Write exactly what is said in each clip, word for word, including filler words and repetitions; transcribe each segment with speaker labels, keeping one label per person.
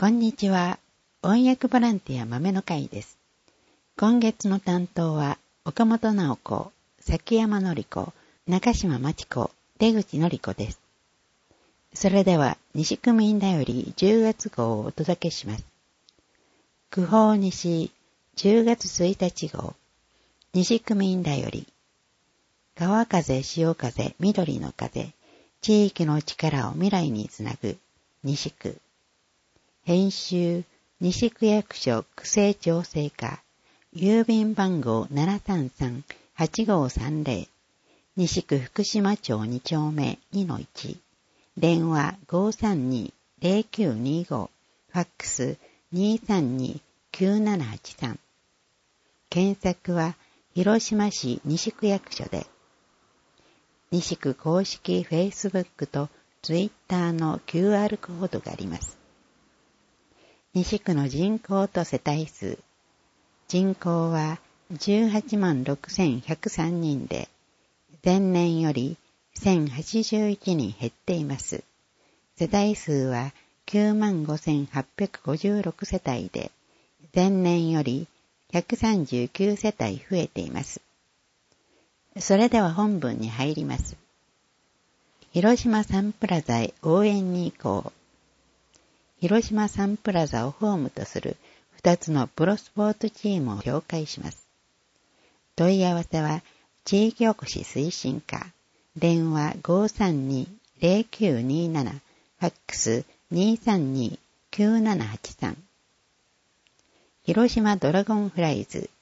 Speaker 1: こんにちは。音訳ボランティア豆の会です。今月の担当は岡本直子、崎山典子、中島真知子、出口典子です。それでは西区民だよりじゅうがつ号をお届けします。区報西じゅうがつついたち号、西区民だより。川風、潮風、緑の風、地域の力を未来につなぐ西区。編集、西区役所区政調整課、郵便番号 ななさんさんはちごさんぜろ、西区福島町に丁目 にのいち、電話 ごさんにーぜろきゅうにご、ファックス にさんにきゅうななはちさん。検索は広島市西区役所で、西区公式 Facebook と Twitter の キューアール コードがあります。西区の人口と世帯数。人口はじゅうはちまんろくせんひゃくさんにんで、前年よりせんはちじゅういちにん減っています。世帯数はきゅうまんごせんはっぴゃくごじゅうろくせたいで、前年よりひゃくさんじゅうきゅうせたい増えています。それでは本文に入ります。広島サンプラザへ応援に行こう。広島サンプラザをホームとするふたつのプロスポーツチームを紹介します。問い合わせは地域おこし推進課、電話 ごさんにーぜろきゅうになな、ファックス にさんにきゅうななはちさん。広島ドラゴンフライズ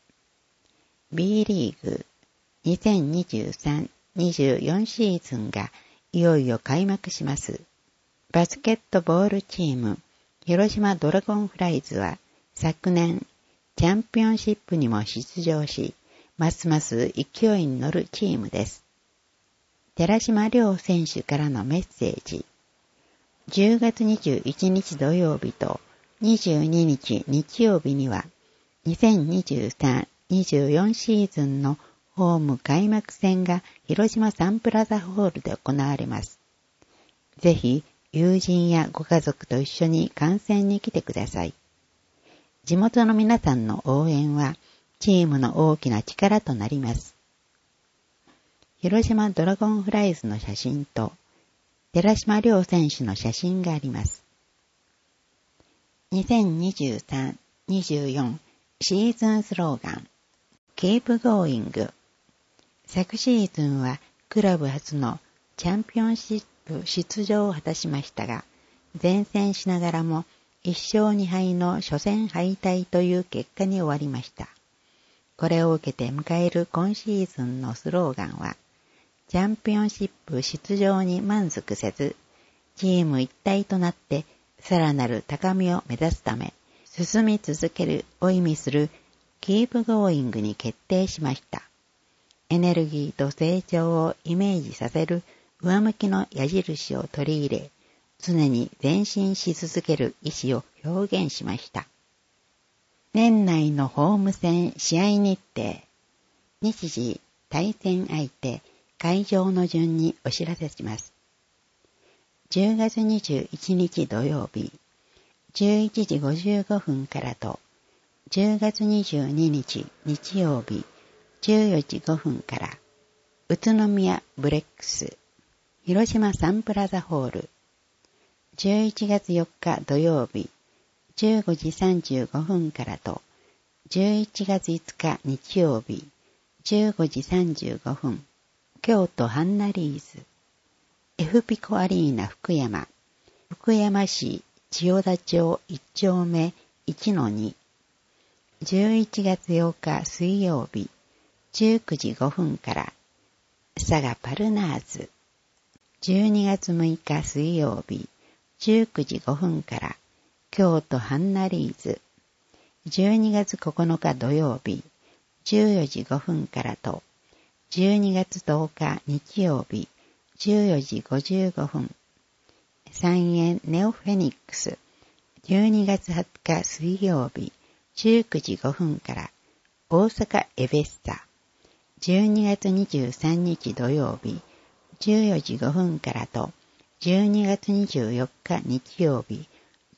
Speaker 1: B リーグにせんにじゅうさんにじゅうよん シーズンがいよいよ開幕します。バスケットボールチーム広島ドラゴンフライズは昨年チャンピオンシップにも出場し、ますます勢いに乗るチームです。寺島亮選手からのメッセージ。じゅうがつにじゅういちにち土曜日とにじゅうににち日曜日にはにせんにじゅうさんにじゅうよん シーズンのホーム開幕戦が広島サンプラザホールで行われます。ぜひ友人やご家族と一緒に観戦に来てください。地元の皆さんの応援はチームの大きな力となります。広島ドラゴンフライズの写真と寺島亮選手の写真があります。にせんにじゅうさんにじゅうよん シーズンスローガン Keep Going。 昨シーズンはクラブ初のチャンピオンシップ出場を果たしましたが、善戦しながらもいっしょうにはいの初戦敗退という結果に終わりました。これを受けて迎える今シーズンのスローガンは、チャンピオンシップ出場に満足せず、チーム一体となってさらなる高みを目指すため、進み続けるを意味する Keep Going に決定しました。エネルギーと成長をイメージさせる上向きの矢印を取り入れ、常に前進し続ける意志を表現しました。年内のホーム戦試合日程、日時、対戦相手、会場の順にお知らせします。じゅうがつにじゅういちにち土曜日、じゅういちじごじゅうごふんからと、じゅうがつにじゅうににち日曜日、じゅうよじごふんから、宇都宮ブレックス、広島サンプラザホール、じゅういちがつよっか土曜日、じゅうごじさんじゅうごふんからと、じゅういちがついつか日曜日、じゅうごじさんじゅうごふん、京都ハンナリーズ、エフピコアリーナ福山、福山市千代田町いち丁目 いちのに、じゅういちがつようか水曜日、じゅうくじごふんから、佐賀パルナーズ、じゅうにがつむいか水曜日、じゅうくじごふんから、京都ハンナリーズ、じゅうにがつここのか土曜日、じゅうよじごふんからと、じゅうにがつとおか日曜日、じゅうよじごじゅうごふん、三円ネオフェニックス、じゅうにがつはつか水曜日、じゅうくじごふんから、大阪エベッサ、じゅうにがつにじゅうさんにち土曜日、じゅうよじごふんからと、じゅうにがつにじゅうよっか日曜日、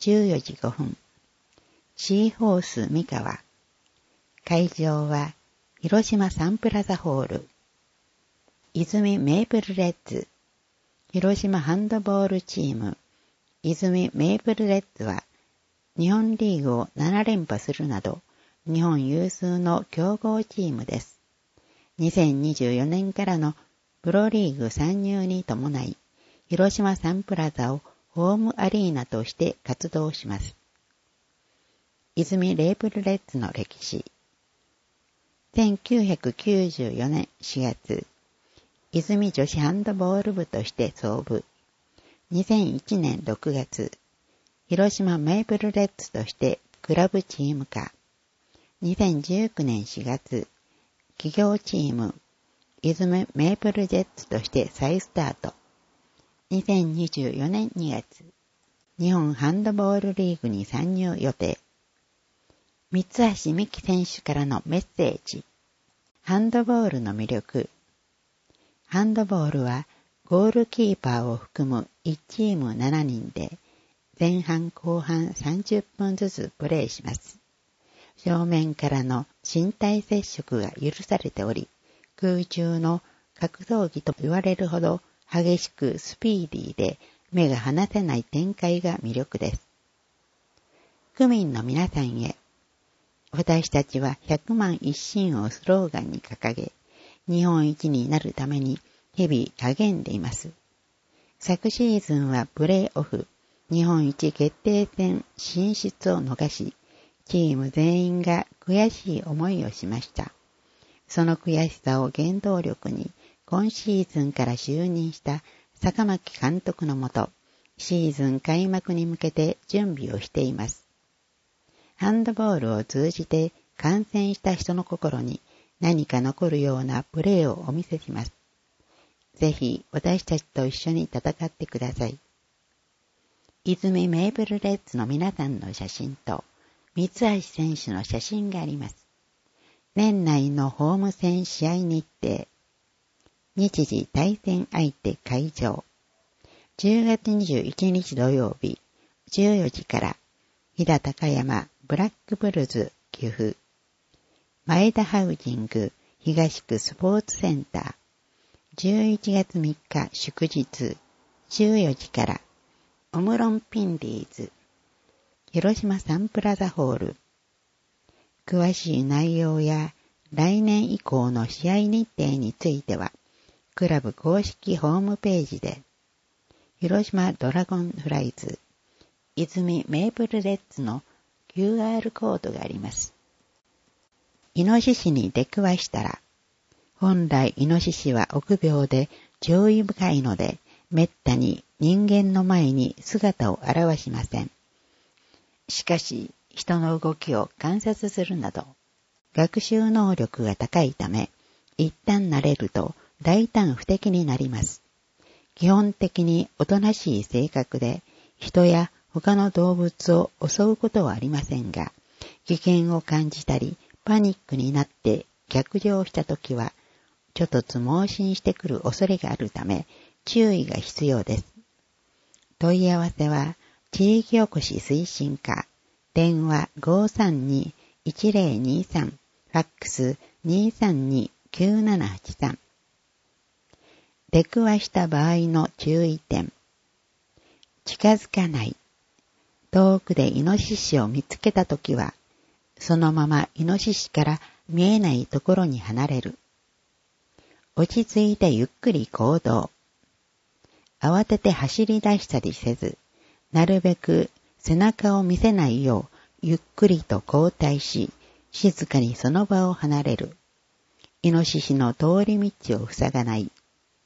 Speaker 1: じゅうよじごふん。シーホース三河。会場は広島サンプラザホール。泉メープルレッズ。広島ハンドボールチーム。泉メープルレッズは日本リーグをなな連覇するなど日本有数の強豪チームです。にせんにじゅうよねんからのプロリーグ参入に伴い、広島サンプラザをホームアリーナとして活動します。泉レープルレッズの歴史。せんきゅうひゃくきゅうじゅうよねんしがつ、泉女子ハンドボール部として創部。にせんいちねんろくがつ、広島メープルレッズとしてクラブチーム化。にせんじゅうきゅうねんしがつ、企業チーム、泉メープルジェッツとして再スタート。にせんにじゅうよねんにがつ、日本ハンドボールリーグに参入予定。三橋美希選手からのメッセージ。ハンドボールの魅力。ハンドボールはゴールキーパーを含むいちチームしちにんで前半後半さんじゅっぷんずつプレーします。正面からの身体接触が許されており、空中の格闘技と言われるほど激しくスピーディーで目が離せない展開が魅力です。区民の皆さんへ、私たちはひゃくまん一心をスローガンに掲げ、日本一になるために日々励んでいます。昨シーズンはプレーオフ、日本一決定戦進出を逃し、チーム全員が悔しい思いをしました。その悔しさを原動力に、今シーズンから就任した坂巻監督のもと、シーズン開幕に向けて準備をしています。ハンドボールを通じて観戦した人の心に何か残るようなプレーをお見せします。ぜひ私たちと一緒に戦ってください。泉メープルレッズの皆さんの写真と三橋選手の写真があります。年内のホーム戦試合日程。日時対戦相手会場。じゅうがつにじゅういちにち土曜日じゅうよじから飛騨高山ブラックブルズ岐阜。前田ハウジング東区スポーツセンター。じゅういちがつみっか祝日じゅうよじからオムロンピンディーズ広島サンプラザホール。詳しい内容や来年以降の試合日程についてはクラブ公式ホームページで広島ドラゴンフライズ泉メープルレッズの キューアール コードがあります。イノシシに出くわしたら、本来イノシシは臆病で注意深いので、めったに人間の前に姿を現しません。しかし、人の動きを観察するなど、学習能力が高いため、一旦慣れると大胆不敵になります。基本的におとなしい性格で、人や他の動物を襲うことはありませんが、危険を感じたり、パニックになって逆上したときは、ちょっとつ盲信してくる恐れがあるため、注意が必要です。問い合わせは、地域おこし推進課、電話 ごーさんにーいちぜろにーさん、ファックス にーさんにーきゅうななはちさん。出くわした場合の注意点。近づかない。遠くでイノシシを見つけたときは、そのままイノシシから見えないところに離れる。落ち着いてゆっくり行動。慌てて走り出したりせず、なるべく背中を見せないようゆっくりと後退し、静かにその場を離れる。イノシシの通り道を塞がない。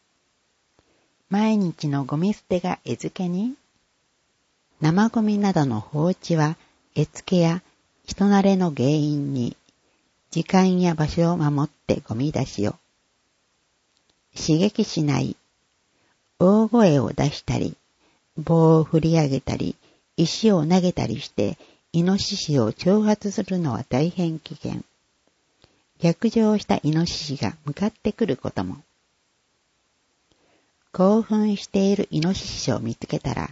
Speaker 1: 毎日のゴミ捨てが餌付けに？生ゴミなどの放置は餌付けや人慣れの原因に、時間や場所を守ってゴミ出しを。刺激しない。大声を出したり、棒を振り上げたり、石を投げたりして、イノシシを挑発するのは大変危険。逆上したイノシシが向かってくることも。興奮しているイノシシを見つけたら、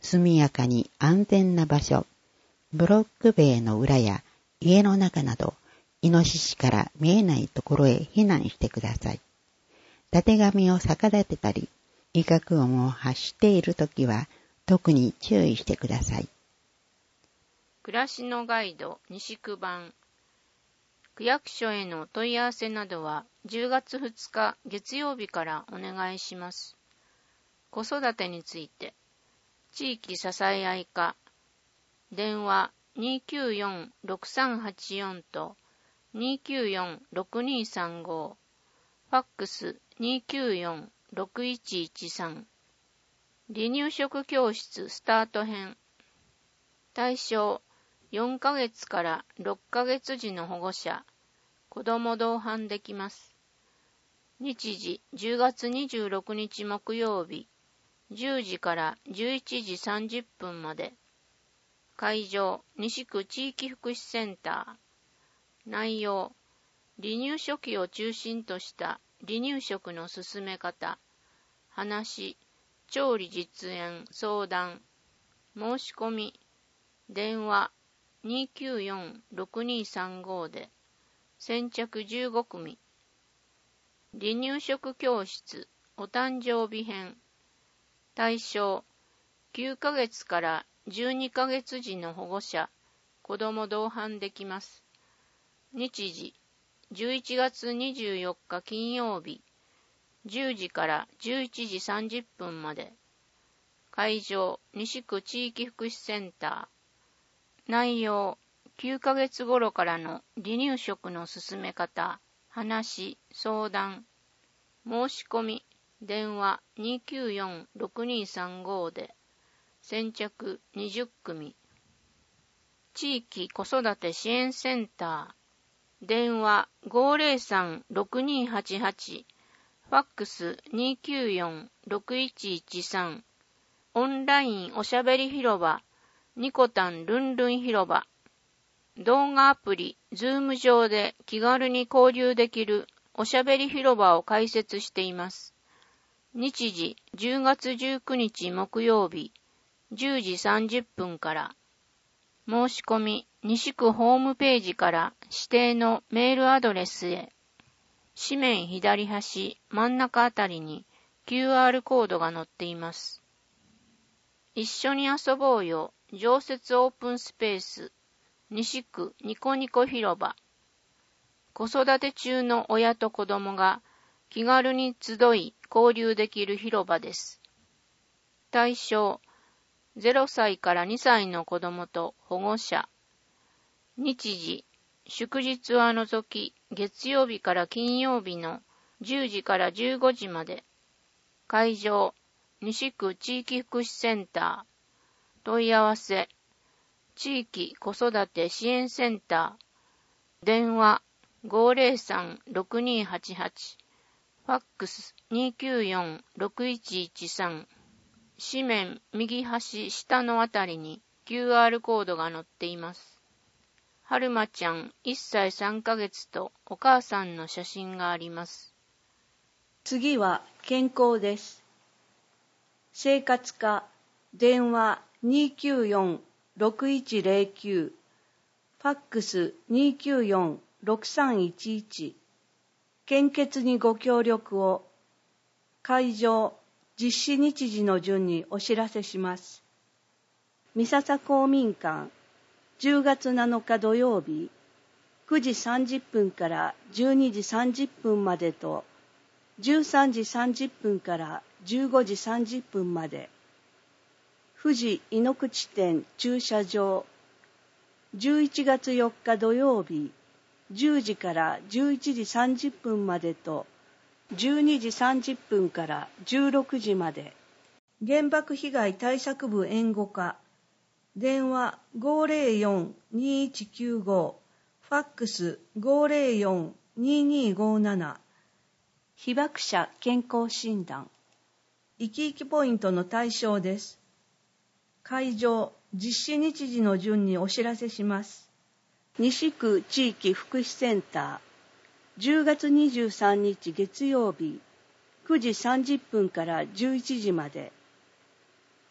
Speaker 1: 速やかに安全な場所、ブロック塀の裏や家の中など、イノシシから見えないところへ避難してください。たてがみを逆立てたり、威嚇音を発しているときは特に注意してください。
Speaker 2: 暮らしのガイド西区版。区役所への問い合わせなどはじゅうがつふつか月曜日からお願いします。子育てについて、地域支え合い課、電話 にーきゅうよんろくさんはちよん と にーきゅうよんろくにーさんご、ファックス にーきゅうよんろくいちいちさん、離乳食教室スタート編。対象、よんかげつからろっかげつ児の保護者、子ども同伴できます。日時、じゅうがつにじゅうろくにち木曜日、じゅうじからじゅういちじさんじゅっぷんまで。会場、西区地域福祉センター。内容、離乳初期を中心とした離乳食の進め方、話、調理実演、相談、申し込み、電話 にーきゅうよんろくにーさんご で、先着じゅうごくみ。離乳食教室お誕生日編。対象、きゅうかげつからじゅうにかげつ児の保護者、子ども同伴できます。日時、じゅういちがつにじゅうよっか金曜日、じゅうじからじゅういちじさんじゅっぷんまで。会場、西区地域福祉センター。内容、きゅうかげつ頃からの離乳食の進め方、話、相談、申し込み、電話 にーきゅうよんろくにーさんご で、先着にじゅっくみ。地域子育て支援センター。電話 ごーぜろさんろくにーはちはち、ファックス にーきゅうよんろくいちいちさん、オンラインおしゃべり広場、ニコタンルンルン広場、動画アプリ、ズーム上で気軽に交流できるおしゃべり広場を開設しています。日時、じゅうがつじゅうくにち木曜日、じゅうじさんじゅっぷんから。申し込み、西区ホームページから指定のメールアドレスへ。紙面左端、真ん中あたりに キューアール コードが載っています。一緒に遊ぼうよ、常設オープンスペース、西区ニコニコ広場。子育て中の親と子供が気軽に集い交流できる広場です。対象、ゼロさいからにさいの子供と保護者。日時、祝日は除き月曜日から金曜日のじゅうじからじゅうごじまで。会場、西区地域福祉センター。問い合わせ、地域子育て支援センター。電話 ごーぜろさんろくにーはちはち、ファックス にーきゅうよんろくいちいちさん。紙面右端下のあたりに キューアール コードが載っています。はるまちゃんいっさいさんかげつとお母さんの写真があります。
Speaker 3: 次は健康です。生活課、電話 にーきゅうよんろくいちぜろきゅう、ファックス にーきゅうよんろくさんいちいち、献血にご協力を。会場、実施日時の順にお知らせします。三笹公民館、じゅうがつなのか土曜日、くじさんじゅっぷんからじゅうにじさんじゅっぷんまでと、じゅうさんじさんじゅっぷんからじゅうごじさんじゅっぷんまで。富士井ノ口店駐車場、じゅういちがつよっか土曜日、じゅうじからじゅういちじさんじゅっぷんまでと、じゅうにじさんじゅっぷんからじゅうろくじまで。原爆被害対策部援護課、電話 ごーぜろよんにーいちきゅうご、ファックス ごーぜろよんにーにーごーなな。被爆者健康診断。生き生きポイントの対象です。会場、実施日時の順にお知らせします。西区地域福祉センター、じゅうがつにじゅうさんにち月曜日、くじさんじゅっぷんからじゅういちじまで。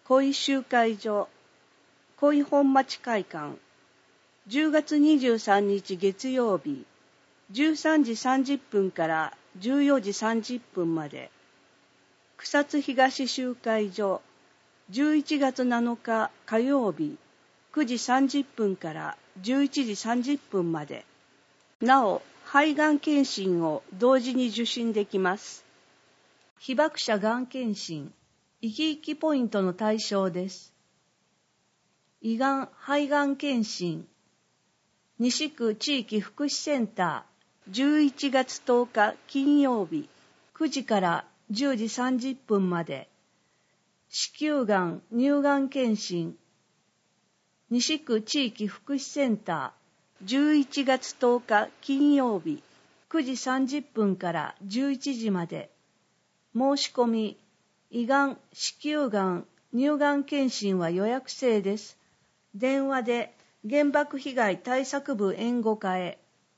Speaker 3: 恋集会所、恋本町会館、じゅうがつにじゅうさんにち月曜日、じゅうさんじさんじゅっぷんからじゅうよじさんじゅっぷんまで、草津東集会所、じゅういちがつなのか火曜日、くじさんじゅっぷんからじゅういちじさんじゅっぷんまで。なお、肺がん検診を同時に受診できます。被爆者がん検診、生き生きポイントの対象です。胃がん・肺がん検診、西区地域福祉センター、じゅういちがつとおか金曜日、くじからじゅうじさんじゅっぷんまで。子宮がん・乳がん検診、西区地域福祉センター、じゅういちがつとおか金曜日、くじさんじゅっぷんからじゅういちじまで。申し込み、胃がん、子宮がん、乳がん検診は予約制です。電話で原爆被害対策部援護課へ。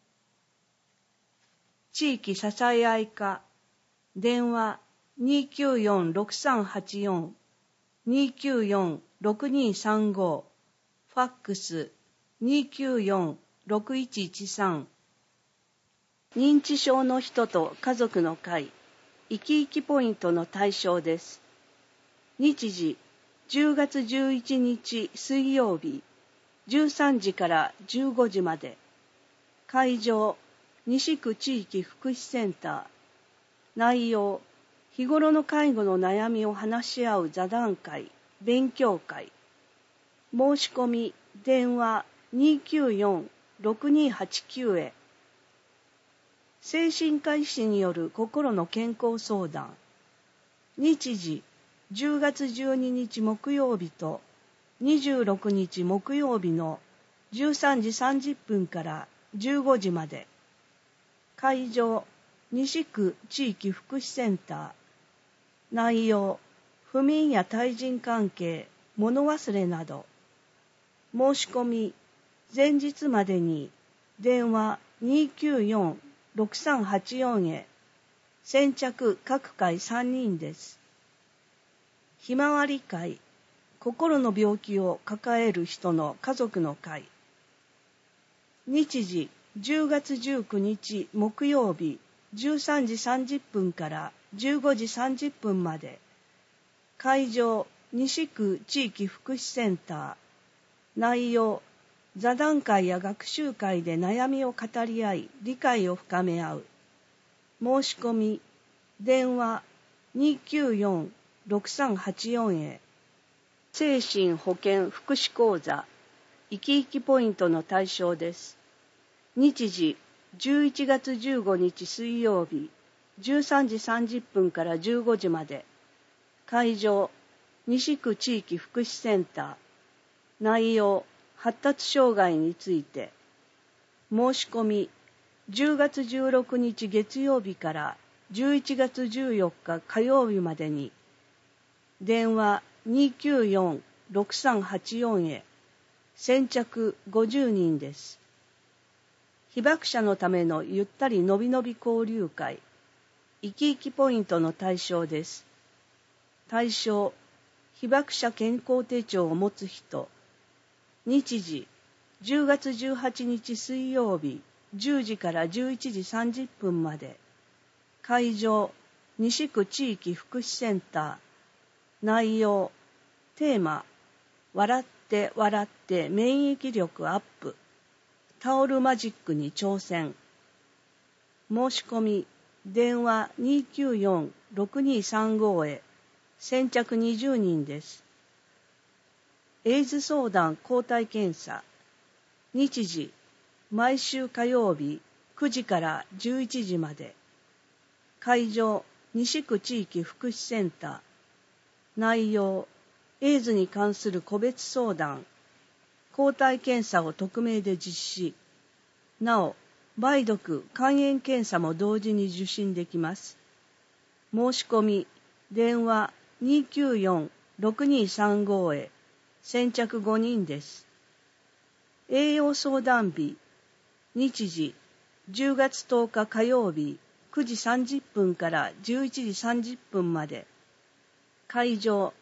Speaker 3: 地域支え合い課、電話 にきゅうよんろくさんはちよん、にきゅうよんろくにさんご、ファックス にきゅうよんろくいちいちさん。認知症の人と家族の会、生き生きポイントの対象です。日時、じゅうがつじゅういちにち水曜日、じゅうさんじからじゅうごじまで。会場、西区地域福祉センター。内容、日頃の介護の悩みを話し合う座談会、勉強会。申し込み、電話にきゅうよんろくにはちきゅうへ。精神科医師による心の健康相談。日時、じゅうがつじゅうににち木曜日とにじゅうろくにち木曜日のじゅうさんじさんじゅっぷんからじゅうごじまで。会場、西区地域福祉センター。内容、不眠や対人関係、物忘れなど。申し込み、前日までに電話にきゅうよんろくさんはちよんへ。先着各回さんにんです。ひまわり会、心の病気を抱える人の家族の会。日時、じゅうがつじゅうくにち木曜日、じゅうさんじさんじゅっぷんからじゅうごじさんじゅっぷんまで。会場、西区地域福祉センター。内容、座談会や学習会で悩みを語り合い、理解を深め合う。申し込み、電話にきゅうよんろくさんはちよんへ。精神保健福祉講座、生き生きポイントの対象です。日時、じゅういちがつじゅうごにち水曜日、じゅうさんじさんじゅっぷんからじゅうごじまで。会場、西区地域福祉センター。内容、発達障害について。申し込み、じゅうがつじゅうろくにち月曜日からじゅういちがつじゅうよっか火曜日までに。電話にきゅうよんろくさんはちよんへ。先着ごじゅうにんです。被爆者のためのゆったりのびのび交流会、生き生きポイントの対象です。対象、被爆者健康手帳を持つ人。日時、じゅうがつじゅうはちにち水曜日、じゅうじからじゅういちじさんじゅっぷんまで。会場、西区地域福祉センター。内容、テーマ、笑って笑って免疫力アップ。タオルマジックに挑戦。申し込み、電話にきゅうよんろくにさんごへ。先着にじゅうにんです。エイズ相談抗体検査。日時、毎週火曜日くじからじゅういちじまで。会場、西区地域福祉センター。内容、エイズに関する個別相談。抗体検査を匿名で実施。なお、梅毒、肝炎検査も同時に受診できます。申し込み、電話にきゅうよんろくにさんごへ。先着ごにんです。栄養相談日。日時、じゅうがつとおか火曜日、くじさんじゅっぷんからじゅういちじさんじゅっぷんまで。会場、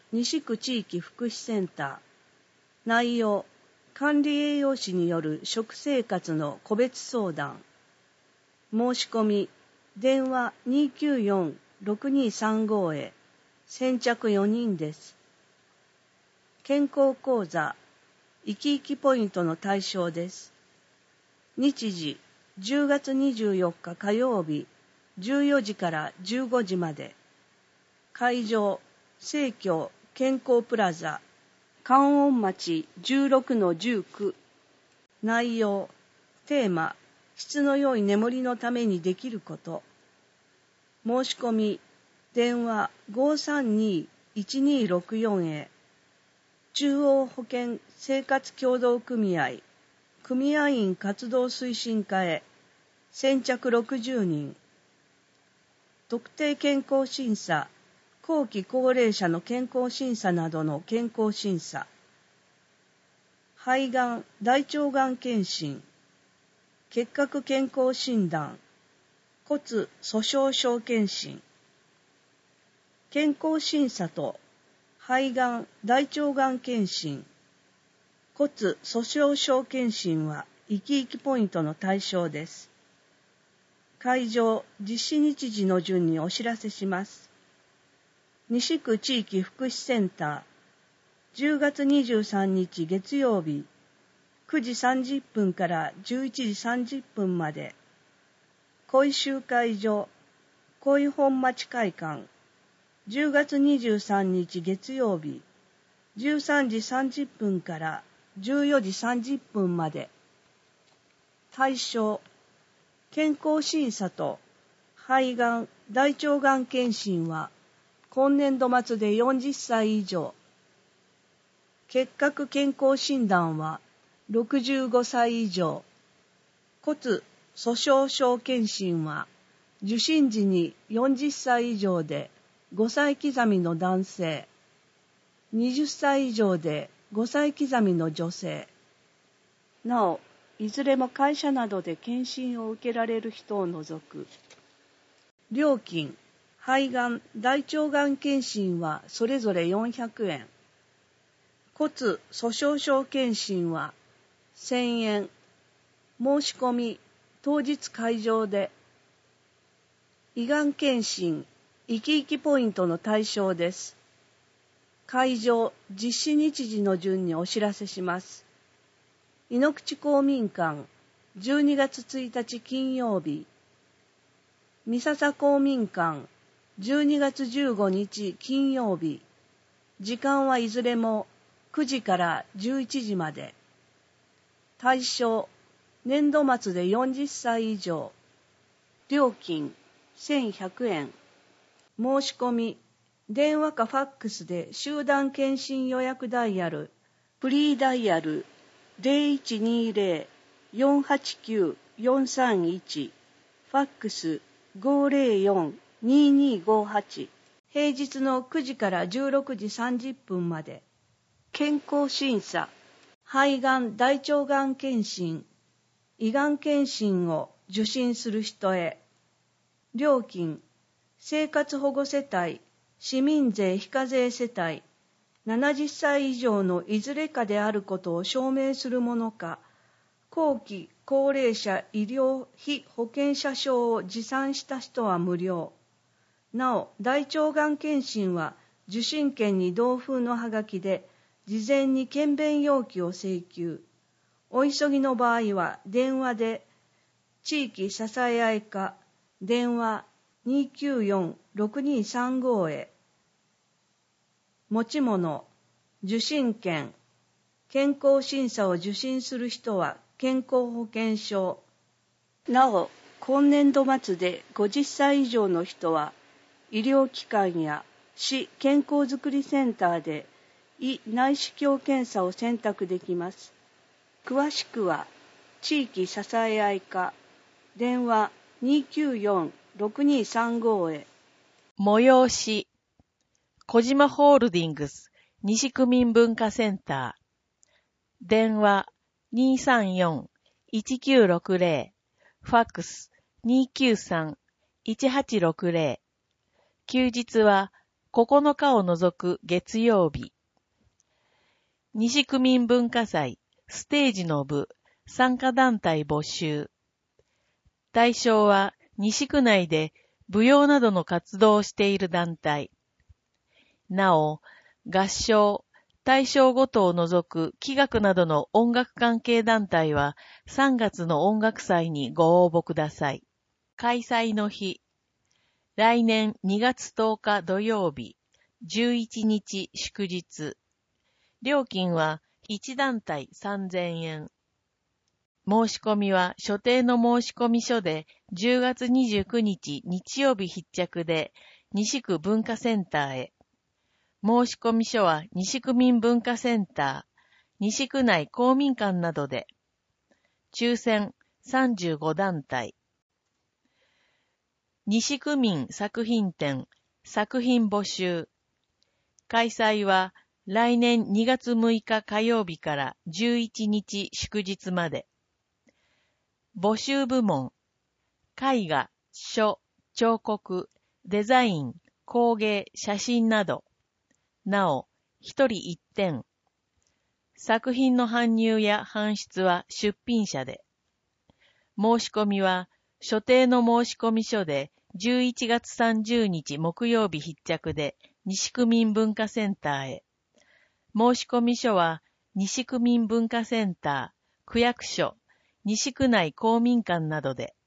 Speaker 3: 西区地域福祉センター。内容、管理栄養士による食生活の個別相談。申し込み、電話 にきゅうよん ろくにさんご へ。先着よにんです。健康講座、生き生きポイントの対象です。日時、じゅうがつにじゅうよっか火曜日、じゅうよじからじゅうごじまで。会場、生協健康プラザ、観音町 じゅうろくのじゅうきゅう。内容、テーマ、質の良い眠りのためにできること。申し込み、電話 ごさんに いちにろくよん へ。中央保険生活協同組合、組合員活動推進課へ。先着ろくじゅうにん。特定健康審査、後期高齢者の健康審査などの健康審査。肺がん、大腸がん検診。結核健康診断。骨粗鬆症検診。健康審査と肺がん、大腸がん検診。骨粗鬆症検診は生き生きポイントの対象です。会場、実施日時の順にお知らせします。西区地域福祉センター、じゅうがつにじゅうさんにち月曜日、くじさんじゅっぷんからじゅういちじさんじゅっぷんまで。恋集会所、恋本町会館、じゅうがつにじゅうさんにち月曜日、じゅうさんじさんじゅっぷんからじゅうよじさんじゅっぷんまで。対象、健康審査と肺がん、大腸がん検診は今年度末でよんじゅっさい以上。結核健康診断はろくじゅうごさい以上。骨粗鬆症検診は受診時によんじゅっさい以上でごさい刻みの男性、はたち以上でごさい刻みの女性。なお、いずれも会社などで検診を受けられる人を除く。料金、肺がん、大腸がん検診はそれぞれよんひゃくえん。骨粗鬆症検診はせんえん。申し込み、当日会場で。胃がん検診、生き生きポイントの対象です。会場、実施日時の順にお知らせします。井ノ口公民館、じゅうにがつついたち金曜日。三笹公民館、じゅうにがつじゅうごにち金曜日。時間はいずれもくじからじゅういちじまで。対象、年度末でよんじゅっさい以上。料金、せんひゃくえん。申し込み、電話かファックスで集団検診予約ダイヤル、フリーダイヤル ゼロいちにゼロ よんはちきゅう よんさんいち、ファックス ごゼロよん ににごはち、平日のくじからじゅうろくじさんじゅっぷんまで。健康審査、肺がん、大腸がん検診、胃がん検診を受診する人へ。料金、生活保護世帯、市民税非課税世帯、ななじゅっさい以上のいずれかであることを証明するものか、後期高齢者医療費保険者証を持参した人は無料。なお、大腸がん検診は受診券に同封のはがきで、事前に検便要求を請求。お急ぎの場合は電話で、地域支え合い課、電話にきゅうよん ろくにさんご へ。持ち物、受診券、健康審査を受診する人は健康保険証。なお、今年度末でごじゅっさい以上の人は、医療機関や市健康づくりセンターで胃内視鏡検査を選択できます。詳しくは、地域支え合い課、電話にきゅうよん ろくにさんご へ。
Speaker 4: 催し、小島ホールディングス西区民文化センター、電話にさんよん いちきゅうろくゼロ、ファックスにきゅうさん いちはちろくゼロ、休日はここのかを除く月曜日。西区民文化祭ステージの部参加団体募集。対象は西区内で舞踊などの活動をしている団体。なお、合唱、対象ごとを除く器楽などの音楽関係団体はさんがつの音楽祭にご応募ください。開催の日。来年にがつとおか土曜日、じゅういちにち祝日。料金はいち団体さんぜんえん。申し込みは所定の申込書でじゅうがつにじゅうくにち日曜日必着で西区文化センターへ。申込書は西区民文化センター、西区内公民館などで。抽選さんじゅうご団体。西区民作品展、作品募集。開催は来年にがつむいか火曜日からじゅういちにち祝日まで。募集部門。絵画、書、彫刻、デザイン、工芸、写真など。なお、一人一点。作品の搬入や搬出は出品者で。申し込みは所定の申込書でじゅういちがつさんじゅうにち木曜日必着で西区民文化センターへ。申込書は西区民文化センター、区役所、西区内公民館などで。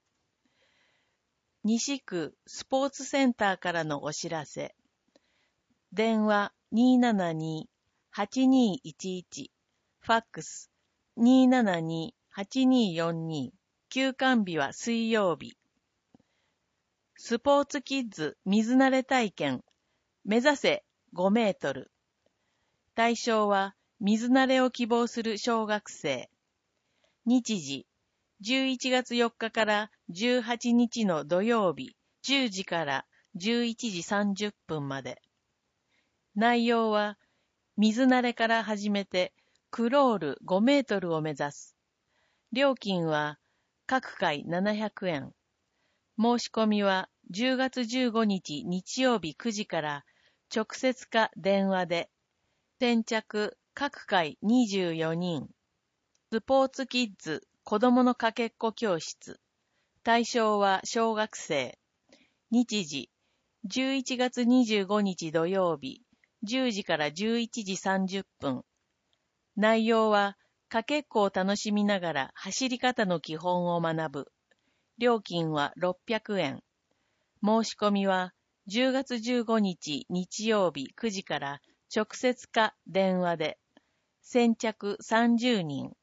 Speaker 4: 西区スポーツセンターからのお知らせ。電話 にーななにーはちにーいちいち、ファックス にーななにーはちにーよんにー、休館日は水曜日。スポーツキッズ水慣れ体験、目指せごメートル。対象は水慣れを希望する小学生。日時、じゅういちがつよっかからじゅうはちにちの土曜日、じゅうじからじゅういちじさんじゅっぷんまで。内容は、水慣れから始めて、クロールごメートルを目指す。料金は、各回ななひゃくえん。申し込みは、じゅうがつじゅうごにち日曜日くじから、直接か電話で。先着、各回にじゅうよにん。スポーツキッズ子供のかけっこ教室。対象は小学生。日時、じゅういちがつにじゅうごにち土曜日、じゅうじからじゅういちじさんじゅっぷん。内容は、かけっこを楽しみながら走り方の基本を学ぶ。料金はろっぴゃくえん。申し込みは、じゅうがつじゅうごにち日曜日くじから直接か電話で。先着さんじゅうにん。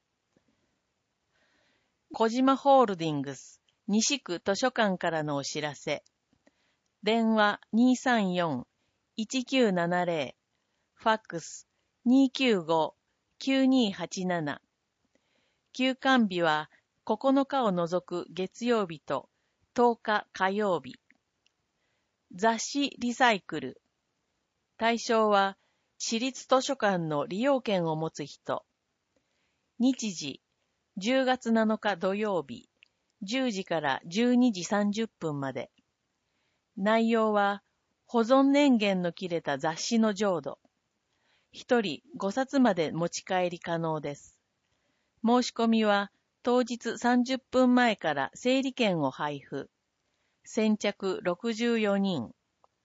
Speaker 4: 小島ホールディングス西区図書館からのお知らせ。電話 にーさんよんいちきゅうななぜろ、ファックス にーきゅうごきゅうにーはちなな。休館日はここのかを除く月曜日ととおか火曜日。雑誌リサイクル。対象は私立図書館の利用券を持つ人。日時、じゅうがつなのか土曜日、じゅうじからじゅうにじさんじゅっぷんまで。内容は、保存年限の切れた雑誌の浄土。一人ごさつまで持ち帰り可能です。申し込みは、当日さんじゅっぷんまえから整理券を配布。先着ろくじゅうよにん。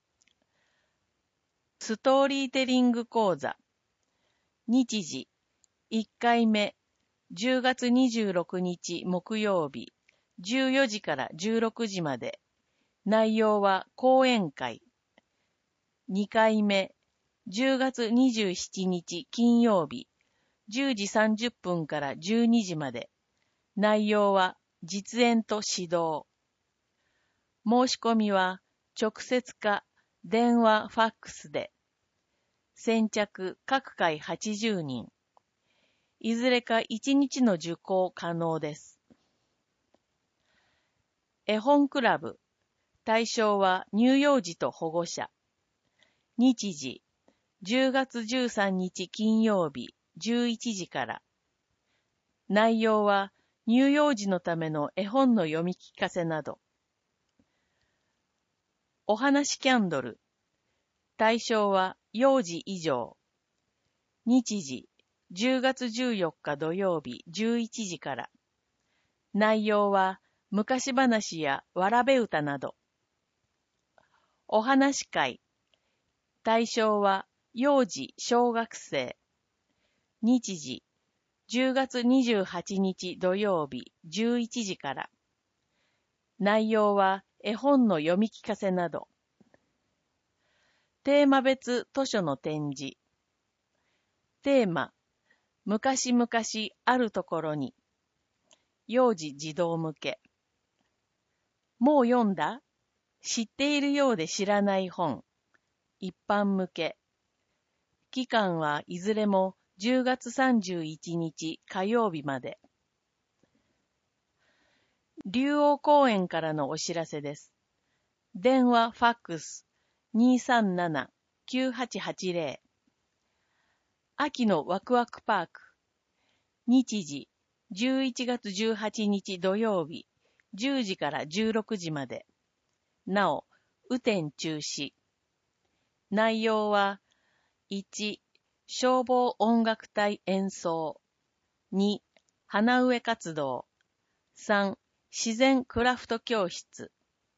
Speaker 4: ストーリーテリング講座。日時、いっかいめ、じゅうがつにじゅうろくにち木曜日、じゅうよじからじゅうろくじまで。内容は講演会。にかいめ、じゅうがつにじゅうしちにち金曜日、じゅうじさんじゅっぷんからじゅうにじまで。内容は実演と指導。申し込みは直接か電話ファックスで。先着各回はちじゅうにん。いずれかいちにちの受講可能です。絵本クラブ。対象は乳幼児と保護者。日時、じゅうがつじゅうさんにち金曜日、じゅういちじから。内容は乳幼児のための絵本の読み聞かせなど。お話キャンドル。 対象は幼児以上。日時、じゅうがつじゅうよっか土曜日じゅういちじから。内容は昔話やわらべ歌など。お話会。対象は幼児小学生。日時、じゅうがつにじゅうはちにち土曜日じゅういちじから。内容は絵本の読み聞かせなど。テーマ別図書の展示。テーマ、昔々あるところに。幼児児童向け。もう読んだ？知っているようで知らない本。一般向け。期間はいずれもじゅうがつさんじゅういちにち火曜日まで。竜王公園からのお知らせです。電話ファックス にーさんなな きゅうはちはちゼロ。秋のワクワクパーク。日時じゅういちがつじゅうはちにち土曜日じゅうじからじゅうろくじまで。なお、雨天中止。内容は、いち、消防音楽隊演奏。に、花植え活動。さん、自然クラフト教室。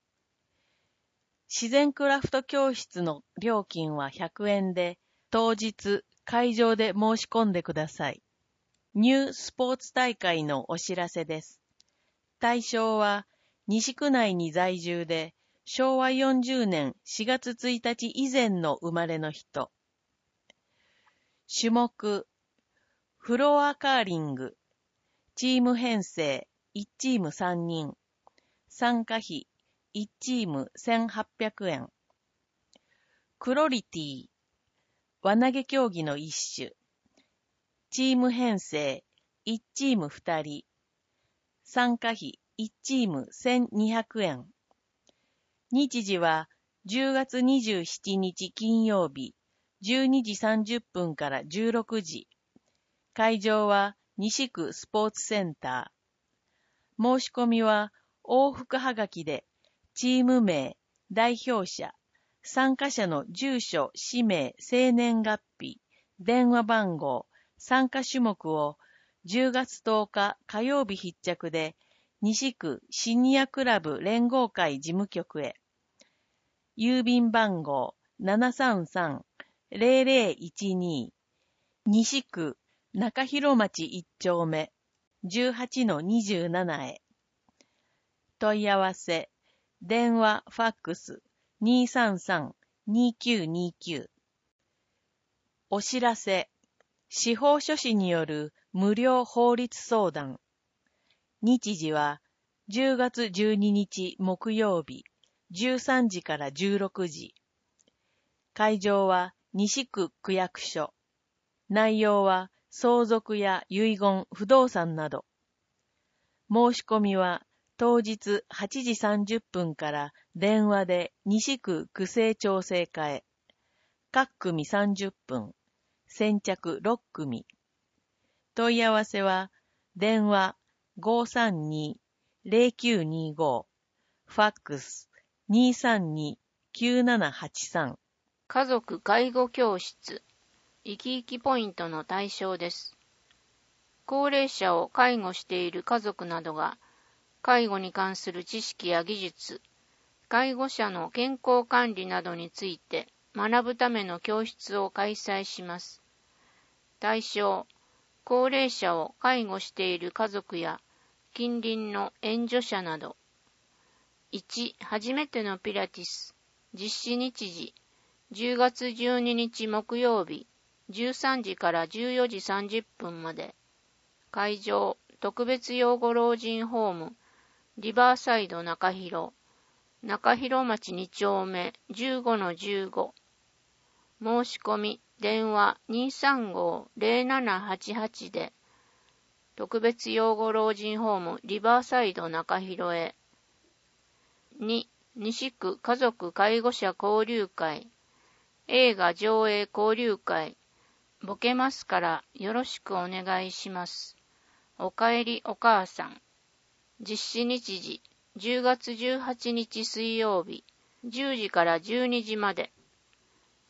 Speaker 4: 自然クラフト教室の料金はひゃくえんで、当日会場で申し込んでください。ニュースポーツ大会のお知らせです。対象は西区内に在住でしょうわよんじゅうねんしがつついたち以前の生まれの人。種目、フロアカーリング、チーム編成いちチームさんにん、参加費いちチームせんはっぴゃくえん。クロリティ、輪投げ競技の一種。チーム編成いちチームふたり。参加費いちチームせんにひゃくえん。日時はじゅうがつにじゅうしちにち金曜日じゅうにじさんじゅっぷんからじゅうろくじ。会場は西区スポーツセンター。申し込みは往復はがきでチーム名、代表者、参加者の住所、氏名、生年月日、電話番号、参加種目をじゅうがつとおか火曜日必着で西区シニアクラブ連合会事務局へ。郵便番号 ななさんさんゼロゼロいちに 西区中広町いっちょうめ じゅうはちのにじゅうなな へ。問い合わせ、電話、ファックス にーさんさん にーきゅうにーきゅう。お知らせ、司法書士による無料法律相談。日時はじゅうがつじゅうににち木曜日じゅうさんじからじゅうろくじ。会場は西区区役所。内容は相続や遺言、不動産など。申し込みは当日はちじさんじゅっぷんから電話で西区区政調整課へ。各組さんじゅっぷん。先着ろっくみ。問い合わせは電話 ごーさんに ゼロきゅうにご。ファックス にーさんに きゅうななはちさん。
Speaker 2: 家族介護教室、生き生きポイントの対象です。高齢者を介護している家族などが、介護に関する知識や技術、介護者の健康管理などについて学ぶための教室を開催します。対象、高齢者を介護している家族や近隣の援助者など。いち. 初めてのピラティス。実施日時、じゅうがつじゅうににち木曜日、じゅうさんじからじゅうよじさんじゅっぷんまで。会場、特別養護老人ホーム、リバーサイド中広、中広町にちょうめ じゅうごのじゅうご。申し込み、電話 にーさんご ゼロななはちはち で、特別養護老人ホームリバーサイド中広へ。に. 西区家族介護者交流会、映画上映交流会、ボケますからよろしくお願いします。おかえりお母さん。実施日時、じゅうがつじゅうはちにち水曜日、じゅうじからじゅうにじまで。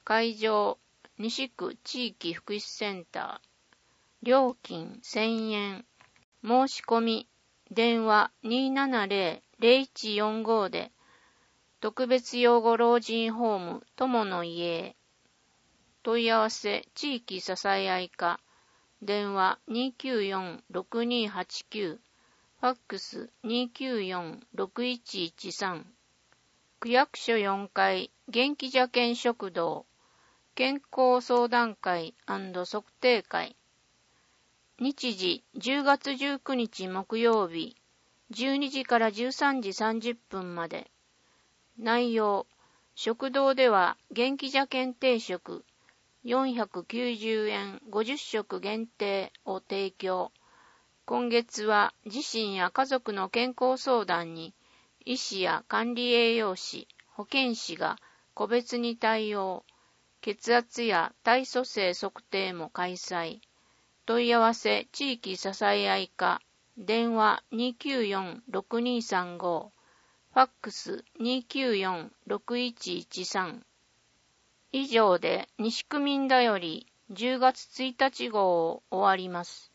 Speaker 2: 会場、西区地域福祉センター。料金せんえん。申し込み、電話 にーななぜろ ぜろいちよんご で、特別養護老人ホーム友の家へ。問い合わせ、地域支え合い課。電話 にーきゅうよん ろくにーはちきゅう。ファックス にーきゅうよん ろくいちいちさん。区役所よんかい、元気じゃけん食堂。健康相談会&測定会。日時じゅうがつじゅうくにち木曜日、じゅうにじからじゅうさんじさんじゅっぷんまで。内容、食堂では元気じゃけん定食よんひゃくきゅうじゅうえんごじゅっしょく限定を提供。今月は自身や家族の健康相談に医師や管理栄養士、保健師が個別に対応。血圧や体組成測定も開催。問い合わせ地域支え合い課。電話 にーきゅうよん ろくにーさんご。ファックス にーきゅうよん ろくいちいちさん。以上で西区民だよりじゅうがつついたち号を終わります。